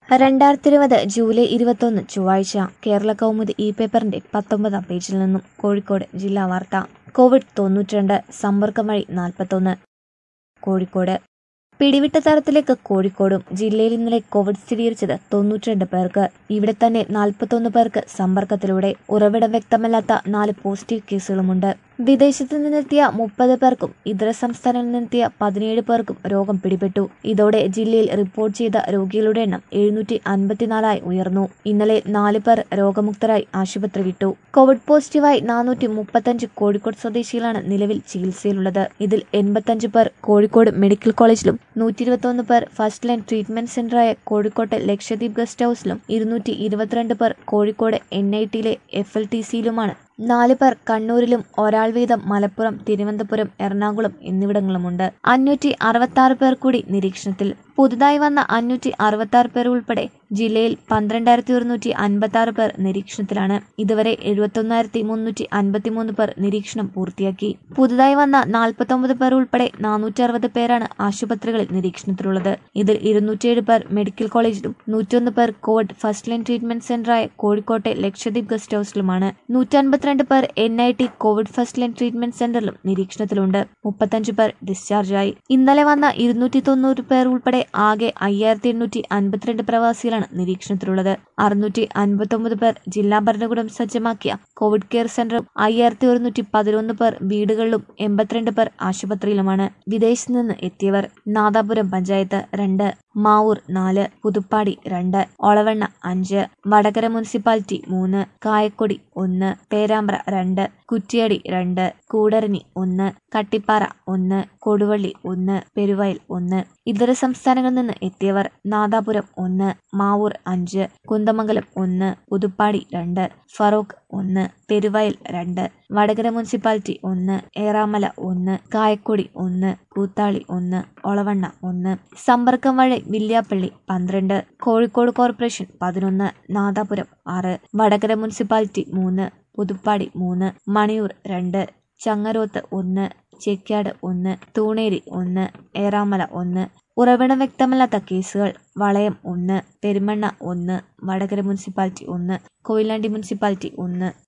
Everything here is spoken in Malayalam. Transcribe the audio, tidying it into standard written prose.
2020 ജൂലൈ 21 ചൊവ്വാഴ്ച കേരള കൗമുദി പേപ്പറിന്റെ 19-ാം പേജിൽ നിന്നും കോഴിക്കോട് ജില്ലാ വാർത്ത. കോവിഡ് 92 സമ്പർക്കം വഴി 41. കോഴിക്കോട് പിടിവിട്ട തരത്തിലേക്ക് കോഴിക്കോടും. ജില്ലയിൽ ഇന്നലെ കോവിഡ് സ്ഥിരീകരിച്ചത് 92 പേർക്ക്. ഇവിടെ തന്നെ 41 പേർക്ക് സമ്പർക്കത്തിലൂടെ. ഉറവിടം വ്യക്തമല്ലാത്ത 4 പോസിറ്റീവ് കേസുകളുമുണ്ട്. വിദേശത്തു നിന്നെത്തിയ 30 പേർക്കും ഇതര സംസ്ഥാനങ്ങളിൽ നിന്നെത്തിയ 17 പേർക്കും രോഗം പിടിപെട്ടു. ഇതോടെ ജില്ലയിൽ റിപ്പോർട്ട് ചെയ്ത രോഗികളുടെ എണ്ണം 754 ഉയർന്നു. ഇന്നലെ 4 പേർ രോഗമുക്തരായി ആശുപത്രി വിട്ടു. കോവിഡ് പോസിറ്റീവായി 435 കോഴിക്കോട് സ്വദേശികളാണ് നിലവിൽ ചികിത്സയിലുള്ളത്. ഇതിൽ 85 പേർ കോഴിക്കോട് മെഡിക്കൽ കോളേജിലും 121 പേർ ഫസ്റ്റ് ലൈൻ ട്രീറ്റ്മെന്റ് സെന്ററായ കോഴിക്കോട്ടെ ലക്ഷദ്വീപ് ഗസ്റ്റ് ഹൌസിലും 222 പേർ കോഴിക്കോട് NIT-യിലെ FLTC-യിലുമാണ്. 4 പേർ കണ്ണൂരിലും ഒരാൾ വീതം മലപ്പുറം, തിരുവനന്തപുരം, എറണാകുളം എന്നിവിടങ്ങളുമുണ്ട്. 566 പേർ കൂടി നിരീക്ഷണത്തിൽ. പുതുതായി വന്ന 566 പേർ ഉൾപ്പെടെ ജില്ലയിൽ 12,156 പേർ നിരീക്ഷണത്തിലാണ്. ഇതുവരെ 71,353 പേർ നിരീക്ഷണം പൂർത്തിയാക്കി. പുതുതായി വന്ന 49 പേർ ഉൾപ്പെടെ 460 പേരാണ് ആശുപത്രികളിൽ നിരീക്ഷണത്തിലുള്ളത്. ഇതിൽ 207 പേർ മെഡിക്കൽ കോളേജിലും 101 പേർ കോവിഡ് ഫസ്റ്റ് ലൈൻ ട്രീറ്റ്മെന്റ് സെന്ററായ കോഴിക്കോട്ടെ ലക്ഷദ്വീപ് ഗസ്റ്റ് ഹൌസിലുമാണ്. 152 പേർ NIT covid first line treatment സെന്ററിലും നിരീക്ഷണത്തിലുണ്ട്. 35 പേർ ഡിസ്ചാർജായി. ഇന്നലെ വന്ന 290 പേർ ഉൾപ്പെടെ ആകെ 5,852 പ്രവാസികളാണ് നിരീക്ഷണത്തിലുള്ളത്. 659 പേർ ജില്ലാ ഭരണകൂടം സജ്ജമാക്കിയ കോവിഡ് കെയർ സെന്ററും 5,111 പേർ വീടുകളിലും 82 പേർ ആശുപത്രിയിലുമാണ്. വിദേശത്ത് നിന്ന് എത്തിയവർ: നാദാപുരം പഞ്ചായത്ത് 2, മാവൂർ 4, പുതുപ്പാടി 2, ഒളവണ്ണ 5, വടകര മുനിസിപ്പാലിറ്റി 3, കായക്കൊടി 1, പേരാമ്പ്ര 2, കുറ്റ്യാടി 2, കൂടരഞ്ഞി 1, കട്ടിപ്പാറ 1, കൊടുവള്ളി 1, പെരുവയൽ 1. ഇതര സംസ്ഥാനങ്ങളിൽ നിന്ന് എത്തിയവർ: നാദാപുരം 1, മാവൂർ 5, കുന്ദമംഗലം 1, പുതുപ്പാടി 2, ഫറോക്ക് 1, പെരുവയൽ 2, വടകര മുനിസിപ്പാലിറ്റി 1, ഏറാമല 1, കായക്കൊടി 1, കൂത്താളി 1, ഒളവണ്ണ 1. സമ്പർക്കം വഴി വില്യാപ്പള്ളി 12, കോഴിക്കോട് കോർപ്പറേഷൻ 11, നാദാപുരം 6, വടകര മുനിസിപ്പാലിറ്റി 3, പുതുപ്പാടി 3, മണിയൂർ 2, ചങ്ങരോത്ത് 1, ചേക്യാട് 1, തൂണേരി 1, ഏറാമല 1. ഉറവിടം വ്യക്തമല്ലാത്ത കേസുകൾ: വളയം 1, പെരുമണ്ണ 1, വടകര മുനിസിപ്പാലിറ്റി 1, കൊയിലാണ്ടി മുനിസിപ്പാലിറ്റി 1.